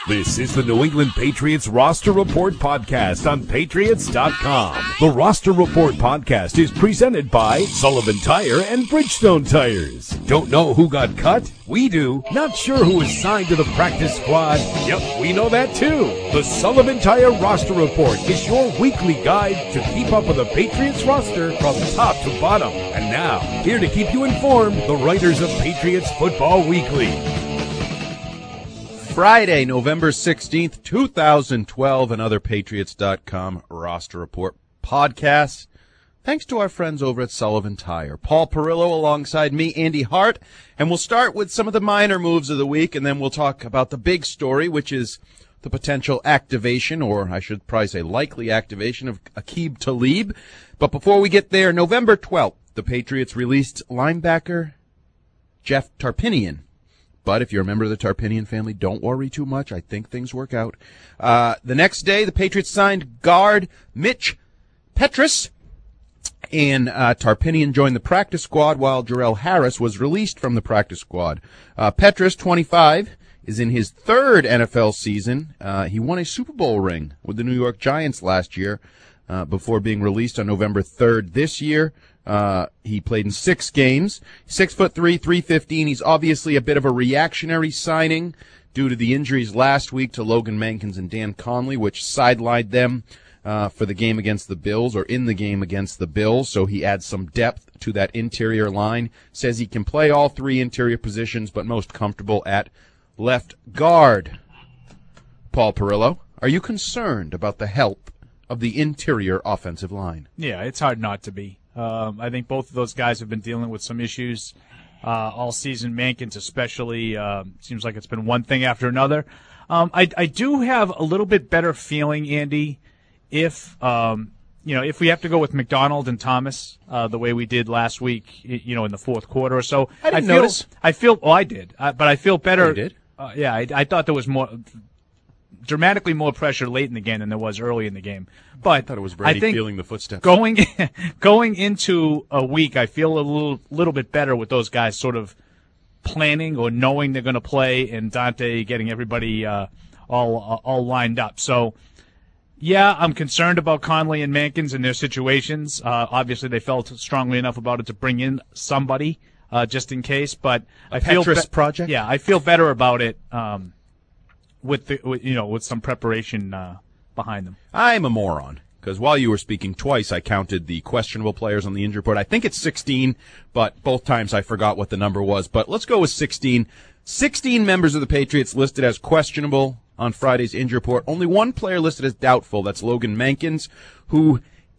This is the New England Patriots Roster Report podcast on Patriots.com. The Roster Report podcast is presented by Sullivan Tire and Bridgestone Tires. Don't know who got cut? We do. Not sure who is signed to the practice squad? Yep, we know that too. The Sullivan Tire Roster Report is your weekly guide to keep up with the Patriots roster from top to bottom. And now, here to keep you informed, the writers of Patriots Football Weekly. Friday, November 16th, 2012, another Patriots.com Roster Report podcast. Thanks to our friends over at Sullivan Tire. Paul Perillo alongside me, Andy Hart, and we'll start with some of the minor moves of the week, and then we'll talk about the big story, which is the potential activation, or I should probably say likely activation, of Aqib Talib. But before we get there, November 12th, the Patriots released linebacker Jeff Tarpinian. But if you're a member of the Tarpinian family, don't worry too much. I think things work out. The next day, the Patriots signed guard Mitch Petrus, and Tarpinian joined the practice squad while Jarrell Harris was released from the practice squad. Petrus, 25, is in his third NFL season. He won a Super Bowl ring with the New York Giants last year before being released on November 3rd this year. He played in 6 games, 6'3", 315. He's obviously a bit of a reactionary signing due to the injuries last week to Logan Mankins and Dan Conley, which sidelined them for the game against the Bills, or in the game against the Bills. So he adds some depth to that interior line. Says he can play all 3 interior positions, but most comfortable at left guard. Paul Perillo, are you concerned about the health of the interior offensive line? Yeah, it's hard not to be. I think both of those guys have been dealing with some issues all season. Mankins especially, seems like it's been one thing after another. I do have a little bit better feeling, Andy, if if we have to go with McDonald and Thomas the way we did last week, in the fourth quarter or so. I didn't notice. I did, but I feel better. You did? I thought there was dramatically more pressure late in the game than there was early in the game. But I thought it was Brady feeling the footsteps. Going into a week, I feel a little bit better with those guys sort of planning or knowing they're going to play, and Dante getting everybody all lined up. So, yeah, I'm concerned about Conley and Mankins and their situations. Obviously, they felt strongly enough about it to bring in somebody just in case. But I feel project. Yeah, I feel better about it. With some preparation behind them. I'm a moron, because while you were speaking twice, I counted the questionable players on the injury report. I think it's 16, but both times I forgot what the number was. But let's go with 16. 16 members of the Patriots listed as questionable on Friday's injury report. Only one player listed as doubtful. That's Logan Mankins, who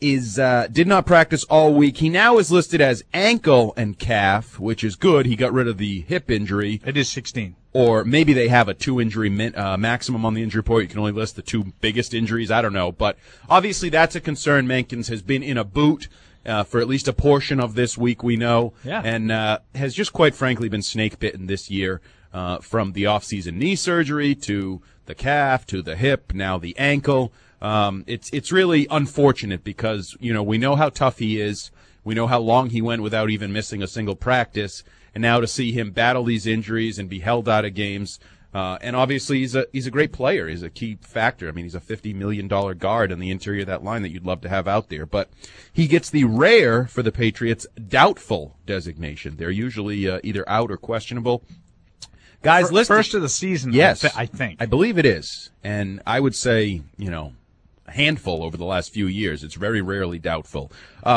did not practice all week. He now is listed as ankle and calf, which is good. He got rid of the hip injury. It is 16. Or maybe they have a 2-injury maximum on the injury report. You can only list the 2 biggest injuries. I don't know. But obviously that's a concern. Mankins has been in a boot for at least a portion of this week, we know. Yeah. And has just quite frankly been snake bitten this year, from the off-season knee surgery to the calf to the hip, now the ankle. It's really unfortunate because, we know how tough he is. We know how long he went without even missing a single practice. And now to see him battle these injuries and be held out of games, and obviously he's a great player. He's a key factor. I mean, he's a $50 million guard on the interior of that line that you'd love to have out there. But he gets the rare, for the Patriots, doubtful deshigration. They're usually either out or questionable. Guys, first of the season, yes, I think. I believe it is. And I would say, a handful over the last few years. It's very rarely doubtful.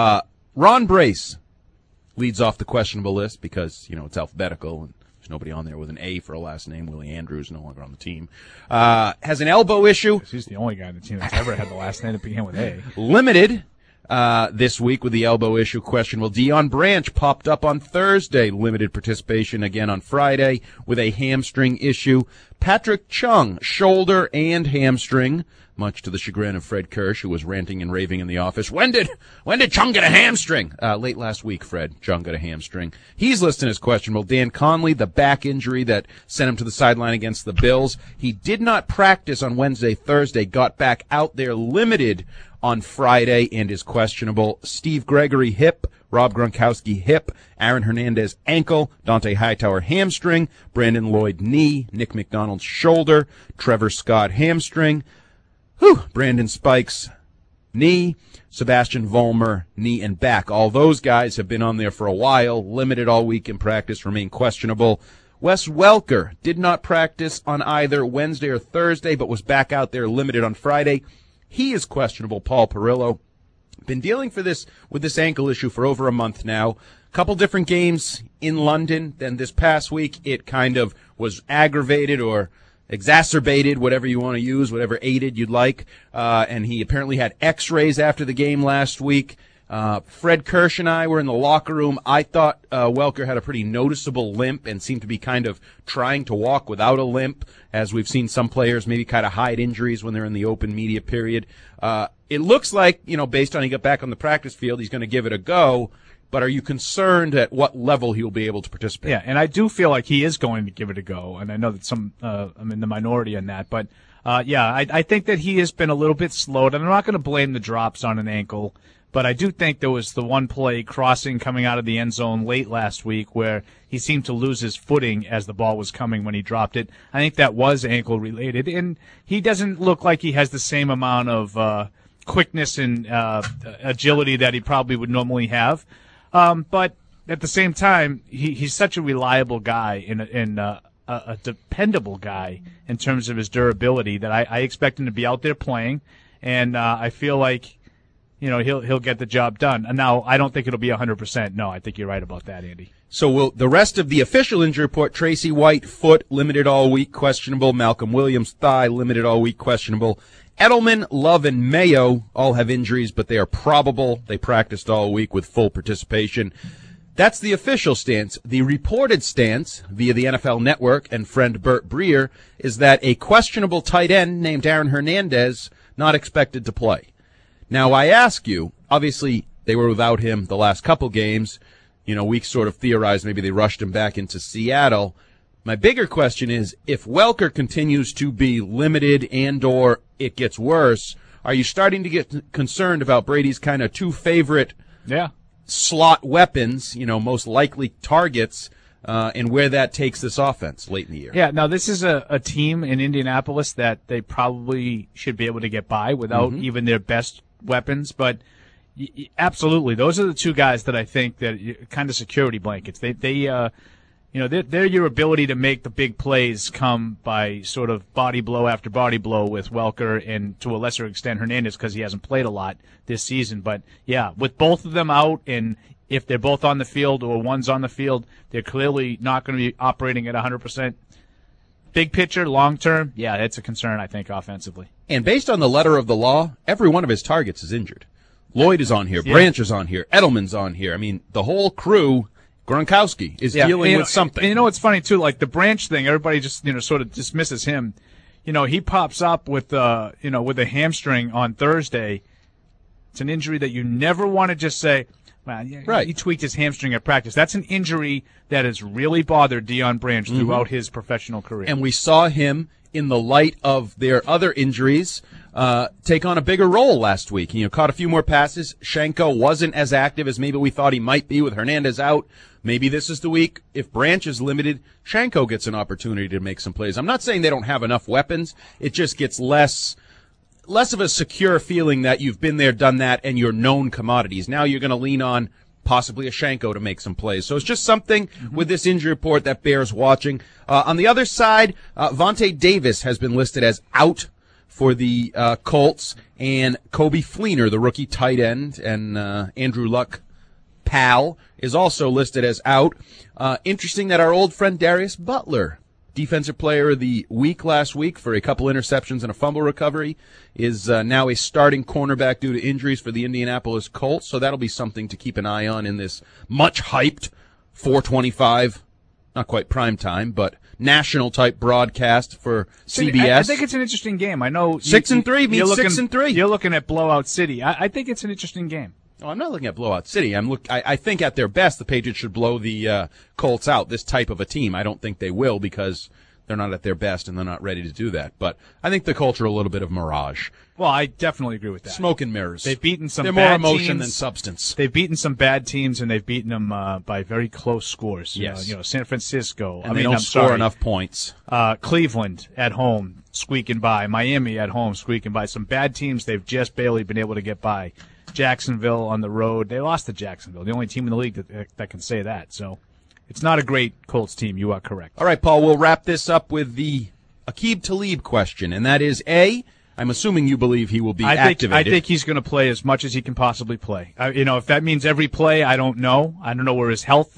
Ron Brace leads off the questionable list because, it's alphabetical and there's nobody on there with an A for a last name. Willie Andrews, no longer on the team. Has an elbow issue. He's the only guy on the team that's ever had the last name to begin with A. Limited this week with the elbow issue questionable. Deion Branch popped up on Thursday. Limited participation again on Friday with a hamstring issue. Patrick Chung, shoulder and hamstring, much to the chagrin of Fred Kirsch, who was ranting and raving in the office. When did Chung get a hamstring? Late last week, Fred. Chung got a hamstring. He's listed as questionable. Dan Conley, the back injury that sent him to the sideline against the Bills. He did not practice on Wednesday, Thursday, got back out there limited on Friday and is questionable. Steve Gregory, hip, Rob Gronkowski hip, Aaron Hernandez ankle, Dante Hightower hamstring, Brandon Lloyd knee, Nick McDonald shoulder, Trevor Scott hamstring, Brandon Spikes knee, Sebastian Vollmer knee and back. All those guys have been on there for a while, limited all week in practice, remain questionable. Wes Welker did not practice on either Wednesday or Thursday, but was back out there limited on Friday. He is questionable. Paul Perillo been dealing with this ankle issue for over a month now. A couple different games in London. Then this past week, it kind of was aggravated or exacerbated, whatever you want to use, whatever aided you'd like. And he apparently had x-rays after the game last week. Fred Kirsch and I were in the locker room. I thought Welker had a pretty noticeable limp and seemed to be kind of trying to walk without a limp, as we've seen some players maybe kind of hide injuries when they're in the open media period. It looks like, based on he got back on the practice field, he's going to give it a go. But are you concerned at what level he'll be able to participate? Yeah, and I do feel like he is going to give it a go, and I know that I'm in the minority on that. But, I think that he has been a little bit slowed, and I'm not going to blame the drops on an ankle, but I do think there was the one play crossing coming out of the end zone late last week where he seemed to lose his footing as the ball was coming when he dropped it. I think that was ankle-related, and he doesn't look like he has the same amount of quickness and agility that he probably would normally have. But at the same time, he's such a reliable guy and a dependable guy in terms of his durability that I expect him to be out there playing, and I feel like he'll get the job done. And now I don't think it'll be 100%. No, I think you're right about that, Andy. So the rest of the official injury report: Tracy White foot limited all week, questionable. Malcolm Williams thigh limited all week, questionable. Edelman, Love, and Mayo all have injuries, but they are probable. They practiced all week with full participation. That's the official stance. The reported stance via the NFL Network and friend Bert Breer is that a questionable tight end named Aaron Hernandez not expected to play. Now, I ask you, obviously they were without him the last couple games. We sort of theorized maybe they rushed him back into Seattle. My bigger question is, if Welker continues to be limited and or it gets worse, are you starting to get concerned about Brady's kind of two favorite slot weapons, most likely targets, and where that takes this offense late in the year? Yeah, now this is a team in Indianapolis that they probably should be able to get by without even their best weapons, but absolutely, those are the two guys that I think that kind of security blankets. They're your ability to make the big plays come by sort of body blow after body blow with Welker and to a lesser extent Hernandez because he hasn't played a lot this season. But, yeah, with both of them out and if they're both on the field or one's on the field, they're clearly not going to be operating at 100%. Big picture, long term, yeah, it's a concern, I think, offensively. And based on the letter of the law, every one of his targets is injured. Lloyd is on here. Yeah. Branch is on here. Edelman's on here. I mean, the whole crew, Gronkowski, is dealing with something. And it's funny, too, like the Branch thing, everybody just, sort of dismisses him. He pops up with, with a hamstring on Thursday. It's an injury that you never want to just say, well, right. He tweaked his hamstring at practice. That's an injury that has really bothered Deion Branch throughout his professional career. And we saw him, in the light of their other injuries, take on a bigger role last week. Caught a few more passes. Shenko wasn't as active as maybe we thought he might be with Hernandez out. Maybe this is the week. If Branch is limited, Shenko gets an opportunity to make some plays. I'm not saying they don't have enough weapons. It just gets less of a secure feeling that you've been there, done that, and you're known commodities. Now you're going to lean on possibly a Shenko to make some plays. So it's just something with this injury report that bears watching. On the other side, Vontae Davis has been listed as out for the Colts, and Kobe Fleener, the rookie tight end, and Andrew Luck pal, is also listed as out. Interesting that our old friend Darius Butler, Defensive Player of the Week last week for a couple interceptions and a fumble recovery, is now a starting cornerback due to injuries for the Indianapolis Colts. So that'll be something to keep an eye on in this much-hyped 4:25, not quite prime time, but national-type broadcast for CBS. I think it's an interesting game. I know 6-3 means 6-3. You're looking at Blowout City. I think it's an interesting game. Oh, I'm not looking at Blowout City. I think at their best, the Patriots should blow the Colts out, this type of a team. I don't think they will because they're not at their best and they're not ready to do that. But I think the culture a little bit of mirage. Well, I definitely agree with that. Smoke and mirrors. They've beaten some They're bad more emotion teams. than substance. They've beaten some bad teams, and they've beaten them by very close scores. Yes. San Francisco. And they don't score enough points. Cleveland at home, squeaking by. Miami at home, squeaking by. Some bad teams they've just barely been able to get by. Jacksonville on the road. They lost to Jacksonville, the only team in the league that can say that. So it's not a great Colts team. You are correct. All right, Paul, we'll wrap this up with the Aqib Talib question, and that is, A, I'm assuming you believe he will be activated. I think he's going to play as much as he can possibly play. If that means every play, I don't know. I don't know where his health,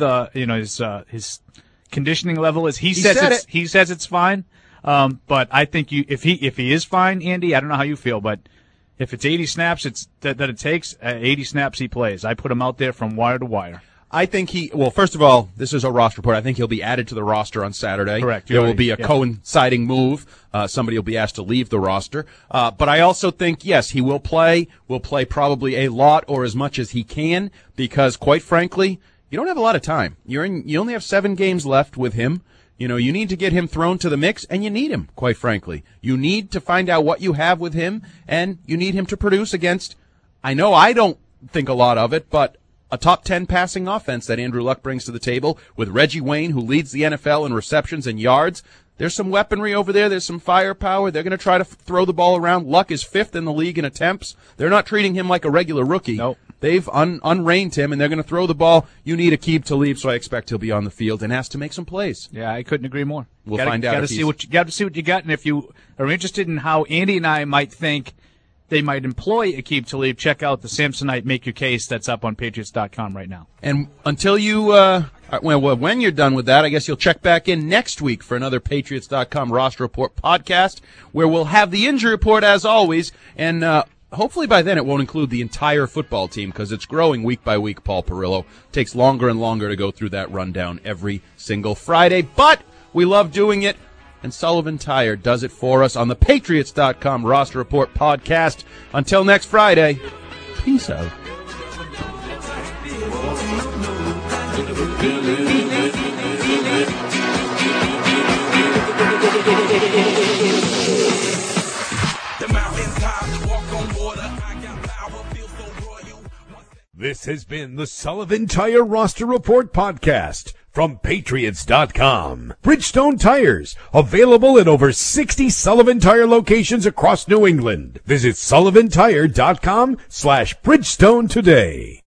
his conditioning level is. He says it's fine. But I think if he is fine, Andy, I don't know how you feel, but if it's 80 snaps, that it takes 80 snaps he plays. I put him out there from wire to wire. I think first of all, this is a roster report. I think he'll be added to the roster on Saturday. Correct. There will be a coinciding move. Somebody will be asked to leave the roster. But I also think, yes, he will play probably a lot or as much as he can because, quite frankly, you don't have a lot of time. You only have 7 games left with him. You need to get him thrown to the mix, and you need him, quite frankly. You need to find out what you have with him, and you need him to produce against, I know I don't think a lot of it, but a top 10 passing offense that Andrew Luck brings to the table with Reggie Wayne, who leads the NFL in receptions and yards. There's some weaponry over there. There's some firepower. They're going to try to throw the ball around. Luck is 5th in the league in attempts. They're not treating him like a regular rookie. Nope. They've unreined him, and they're going to throw the ball. You need Aqib Talib, so I expect he'll be on the field and has to make some plays. Yeah, I couldn't agree more. We'll find out. Got to see what you got, and if you are interested in how Andy and I might think they might employ Aqib Talib, check out the Samsonite Make Your Case that's up on Patriots.com right now. And until you, when you're done with that, I guess you'll check back in next week for another Patriots.com Roster Report podcast, where we'll have the injury report as always, and hopefully by then it won't include the entire football team because it's growing week by week, Paul Perillo. Takes longer and longer to go through that rundown every single Friday, but we love doing it. And Sullivan Tire does it for us on the Patriots.com Roster Report podcast. Until next Friday, peace out. This has been the Sullivan Tire Roster Report podcast from Patriots.com. Bridgestone Tires, available in over 60 Sullivan Tire locations across New England. Visit SullivanTire.com/Bridgestone today.